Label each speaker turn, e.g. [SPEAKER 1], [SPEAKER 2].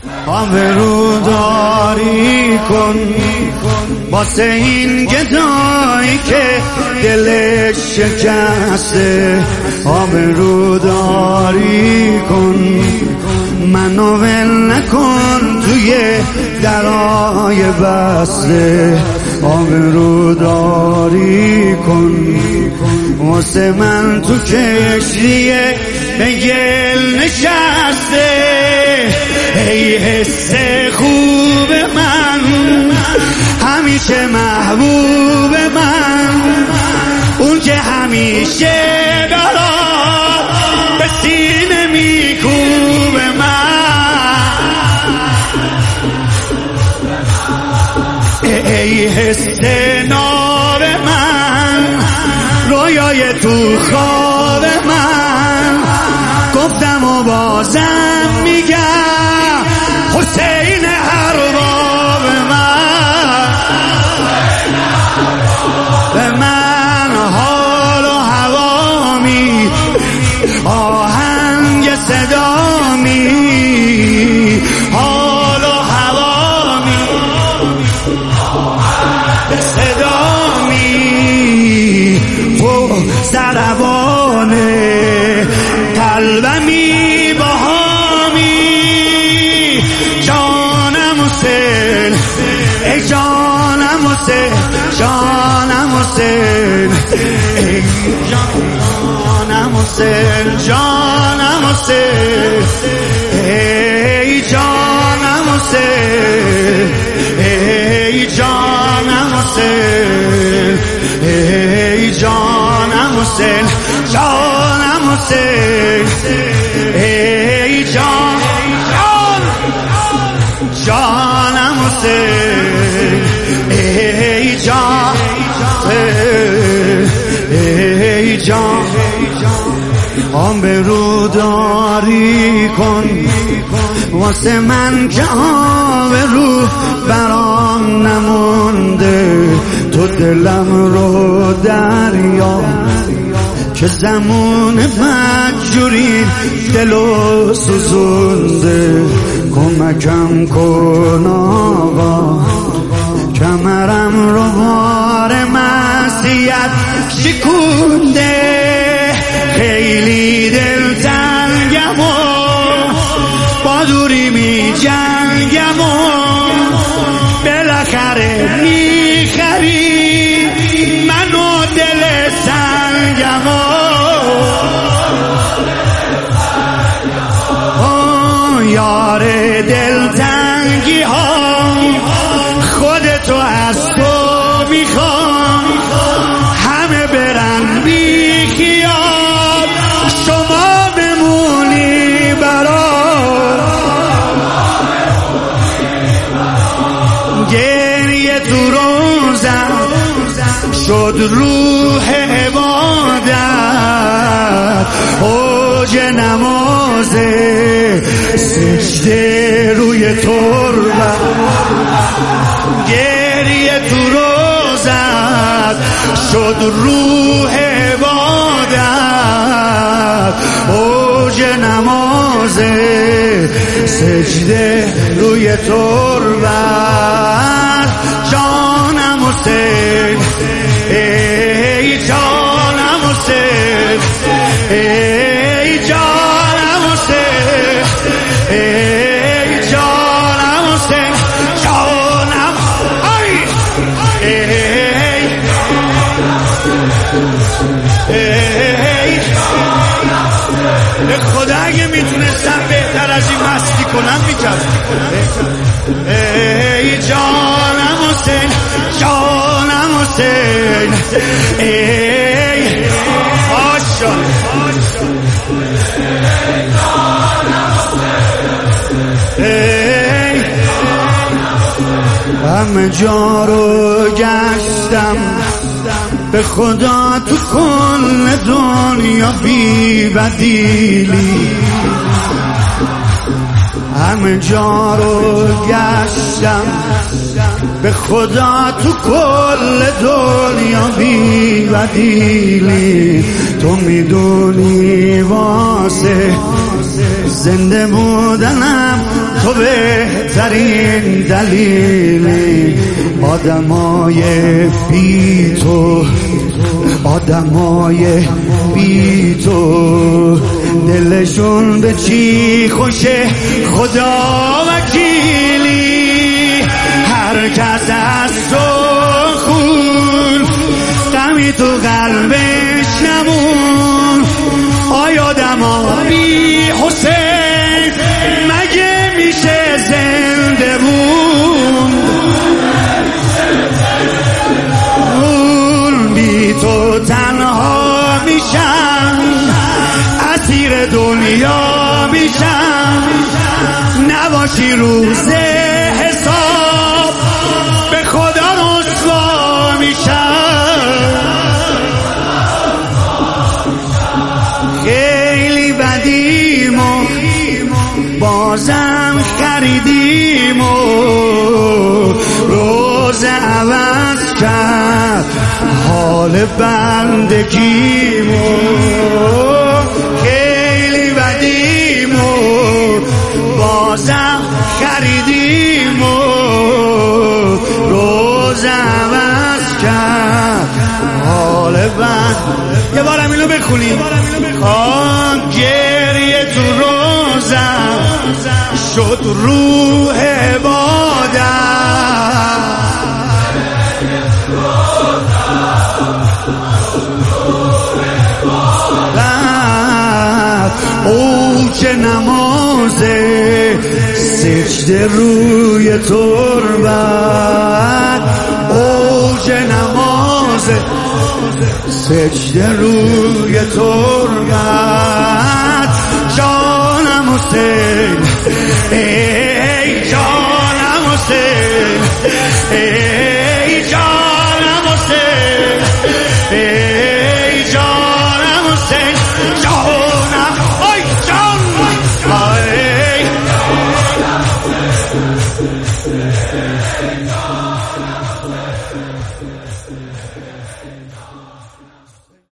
[SPEAKER 1] آبروداری کن واسه این گدایی که دلش شکسته. آبروداری کن منو ول نکن توی درای بسته. آبروداری کن واسه من تو کشتی به گل نشسته. ای حس خوب من همیشه محبوب من، اون که همیشه برات به سینه میکوب من. ای حس ناب من رویای تو خواب من، گفتم و بازم میگم حسین ارباب من. به من حال و هوامی آهنگ صدامی، حال و هوامی آهنگ صدامی، تو زربانه قلبمی باهامی. جانم حسین ای جانم حسین، جانم حسین ای جانم حسین، جانم حسین ای جانم حسین، ای جانم حسین، ای جانم حسین، جانم حسین ای جان جانم حسین، ای جان ای جان. آبروداری کن واسه من که آبرو برام نمونده. تو دلم رو دریا که زمان بدجوری دلو سوزونده. کمکم کن آقا کمرم رو بار معصیت شکونده. خیلی دلتنگم و با دوری می جنگم و بالاخره میخری منو دل سنگم و یار دلتنگی ها خودتو از تو میخوام. همه برن بی خیال شما بمونی برام. گریه تو روزم شد روح عبادت، اوج نمازه سجده روی تربت. گریه تو روزت شد روح عبادت، اوج نمازه سجده روی تربت. جانم حسین ای جانم حسین، ای جانم حسین، ای جانم حسین، جانم ای خدا اگه میتونستم بهتر از این مستی کنم میکردم. ای جانم حسین، جانم حسین ای آشان ای همه جا رو گشتم به خدا تو کل دنیا بی بدیلی. همه جا رو گشتم به خدا تو کل دنیا بی بدیلی. تو میدونی واسه زنده بودنم تو به بهترین دلیل آدمای بی تو، آدمای بی تو دلشون به چی خوشه خدا وکیلی. هر کس از تو خون غمی تو قلبش نمون. آیا آدما بی حسین مگه میشه زنده مون؟ بی تو تنها میشم، اسیر دنیا میشم. نباشی روز حساب به خدا رسوا میشم. خیلی بدیم و بازم خریدیم و روز عوض کرد حال بندگیم و خیلی بدیم و بازم خریدیم و روز عوض کرد حال بند. یه بارم اینو بخونیم. گریه تو روزم شد روح عبادت. اوج نماز سجده روی تربت، اوج نماز سجده روی تربت. جانم حسین ای جانم حسین، ای جانم حسین، ای جانم حسین، جانم ای جان ای